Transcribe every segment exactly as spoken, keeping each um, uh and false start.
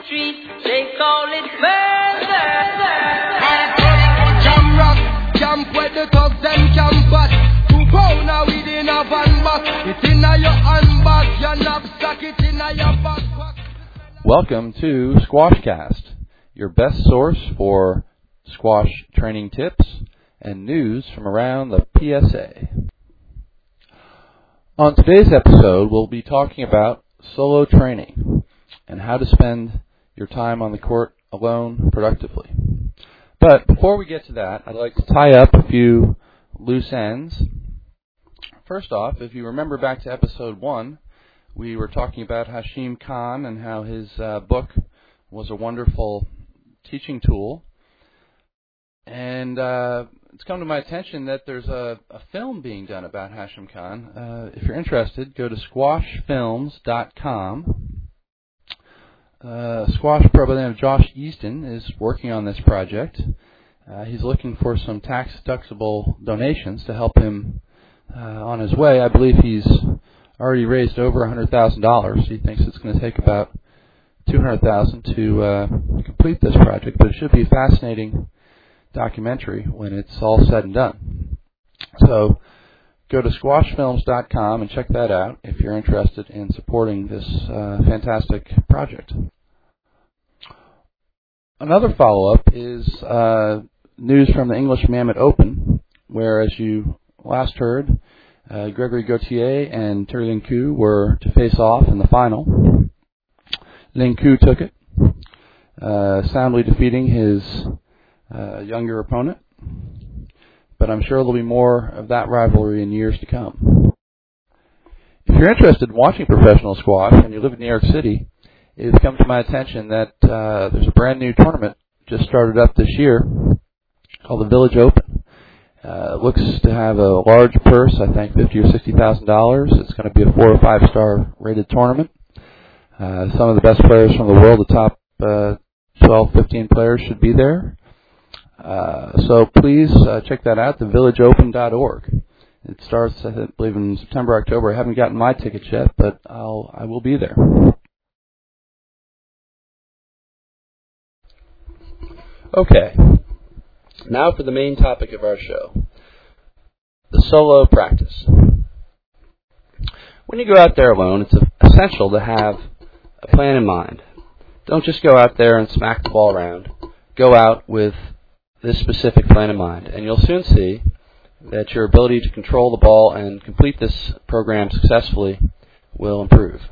street, they call it murder. Jam rock, camp where the thugs and campus. Two pounder within a van box. It's in your handbag, your knapsack, it's in your backpack. Welcome to Squashcast, your best source for squash training tips and news from around the P S A. On today's episode, we'll be talking about solo training and how to spend your time on the court alone productively. But before we get to that, I'd like to tie up a few loose ends. First off, if you remember back to episode one, we were talking about Hashim Khan and how his uh, book was a wonderful teaching tool. And uh, it's come to my attention that there's a, a film being done about Hashim Khan. Uh, if you're interested, go to squash films dot com. Uh, squash pro by the name of Josh Easton is working on this project. Uh, he's looking for some tax-deductible donations to help him uh, on his way. I believe he's already raised over one hundred thousand dollars. He thinks it's going to take about two hundred thousand dollars to uh, complete this project, but it should be a fascinating documentary when it's all said and done. So go to squash films dot com and check that out if you're interested in supporting this uh, fantastic project. Another follow-up is uh, news from the English Mammoth Open, where, as you last heard, uh, Gregory Gaultier and Terry Lin Koo were to face off in the final. Lin Koo took it, uh, soundly defeating his uh, younger opponent, but I'm sure there'll be more of that rivalry in years to come. If you're interested in watching professional squash and you live in New York City, it's come to my attention that uh, there's a brand new tournament just started up this year called the Village Open. Uh, it looks to have a large purse, I think fifty or sixty thousand dollars. It's going to be a four or five star rated tournament. Uh, some of the best players from the world, the top uh, twelve, fifteen players, should be there. Uh, so please uh, check that out, the village open dot org. It starts, I believe, in September, October. I haven't gotten my tickets yet, but I'll I will be there. Okay, now for the main topic of our show, the solo practice. When you go out there alone, it's essential to have a plan in mind. Don't just go out there and smack the ball around. Go out with this specific plan in mind, and you'll soon see that your ability to control the ball and complete this program successfully will improve.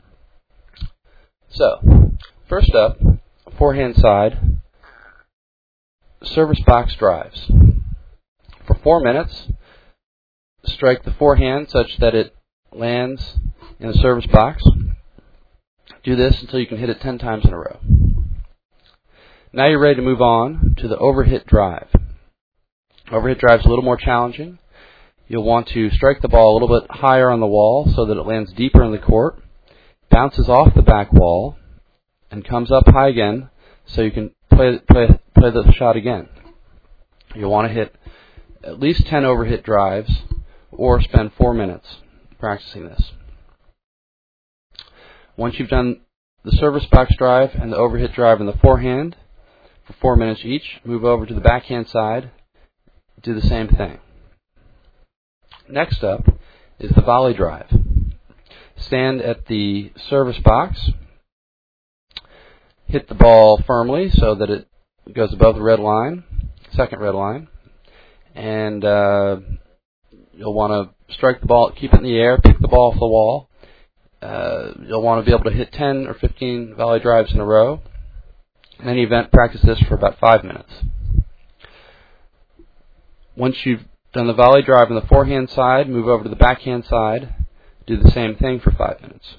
So, first up, forehand side, service box drives. For four minutes, strike the forehand such that it lands in the service box. Do this until you can hit it ten times in a row. Now you're ready to move on to the overhit drive. Overhit drive is a little more challenging. You'll want to strike the ball a little bit higher on the wall so that it lands deeper in the court, bounces off the back wall, and comes up high again so you can play play play the shot again. You'll want to hit at least ten overhit drives or spend four minutes practicing this. Once you've done the service box drive and the overhit drive and the forehand for four minutes each, move over to the backhand side, do the same thing. Next up is the volley drive. Stand at the service box, hit the ball firmly so that it goes above the red line, second red line, and uh, you'll want to strike the ball, keep it in the air, pick the ball off the wall. Uh, you'll want to be able to hit ten or fifteen volley drives in a row. In any event, practice this for about five minutes. Once you've done the volley drive on the forehand side, move over to the backhand side, do the same thing for five minutes.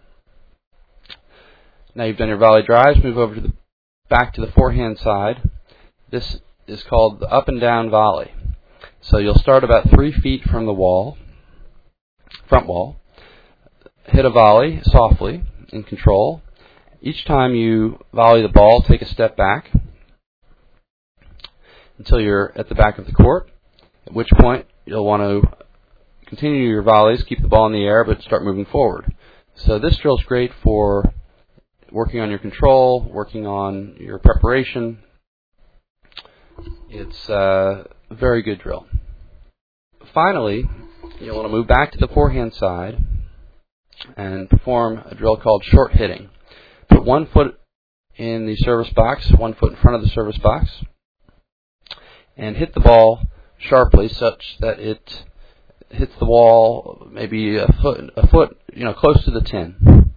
Now you've done your volley drives, move over to the back to the forehand side. This is called the up and down volley. So you'll start about three feet from the wall, front wall, hit a volley softly in control. Each time you volley the ball, take a step back until you're at the back of the court, at which point you'll want to continue your volleys, keep the ball in the air, but start moving forward. So this drill is great for working on your control, working on your preparation. It's uh, a very good drill. Finally, you'll want to move back to the forehand side and perform a drill called short hitting. Put one foot in the service box, one foot in front of the service box, and hit the ball sharply such that it hits the wall maybe a foot, a foot, you know, close to the tin.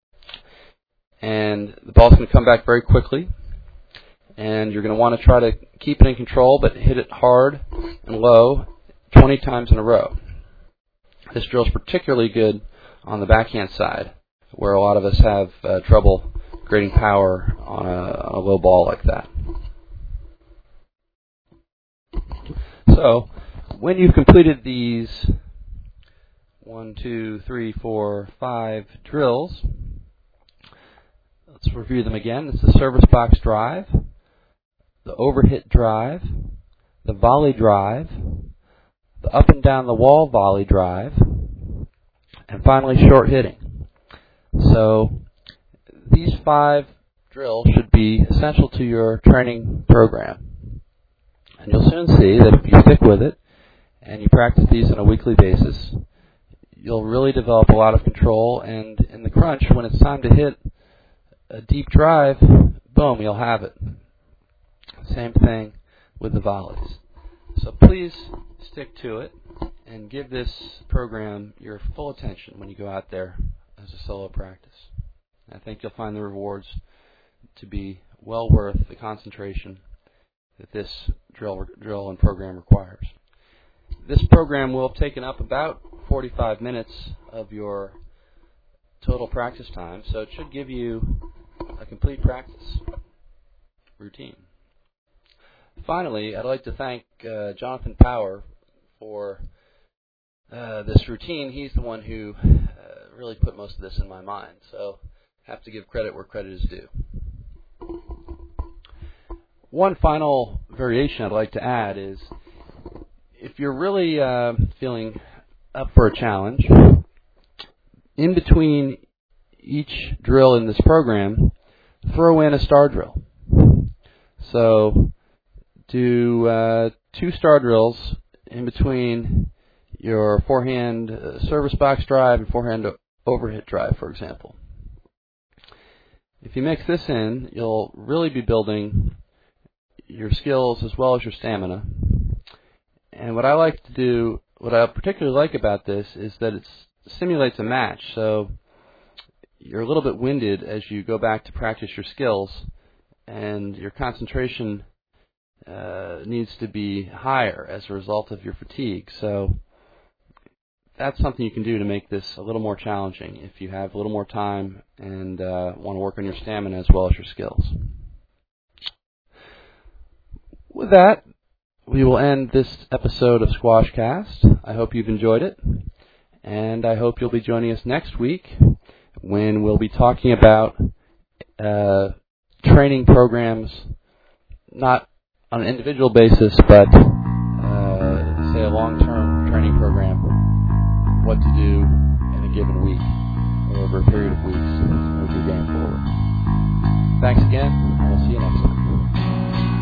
And the ball's going to come back very quickly, and you're going to want to try to keep it in control, but hit it hard and low twenty times in a row. This drill is particularly good on the backhand side, where a lot of us have uh, trouble creating power on a, on a low ball like that. So, when you've completed these one, two, three, four, five drills, let's review them again. It's the service box drive, the overhit drive, the volley drive, the up and down the wall volley drive, and finally short hitting. So these five drills should be essential to your training program. And you'll soon see that if you stick with it and you practice these on a weekly basis, you'll really develop a lot of control, and in the crunch, when it's time to hit a deep drive, boom, you'll have it. Same thing with the volleys. So please stick to it and give this program your full attention when you go out there as a solo practice. I think you'll find the rewards to be well worth the concentration that this drill, drill and program requires. This program will have taken up about forty-five minutes of your total practice time, so it should give you a complete practice routine. Finally, I'd like to thank uh, Jonathan Power for uh, this routine. He's the one who uh, really put most of this in my mind, so I have to give credit where credit is due. One final variation I'd like to add is, if you're really uh, feeling up for a challenge, in between each drill in this program, throw in a star drill. So do uh, two star drills in between your forehand uh, service box drive and forehand overhit drive, for example. If you mix this in, you'll really be building your skills as well as your stamina. And what I like to do, what I particularly like about this is that it simulates a match. So you're a little bit winded as you go back to practice your skills, and your concentration uh, needs to be higher as a result of your fatigue. So that's something you can do to make this a little more challenging if you have a little more time and uh, want to work on your stamina as well as your skills. With that, we will end this episode of Squashcast. I hope you've enjoyed it, and I hope you'll be joining us next week when we'll be talking about uh, training programs, not on an individual basis, but uh, say a long-term training program, what to do in a given week or over a period of weeks to move your game forward. Thanks again, and we'll see you next time.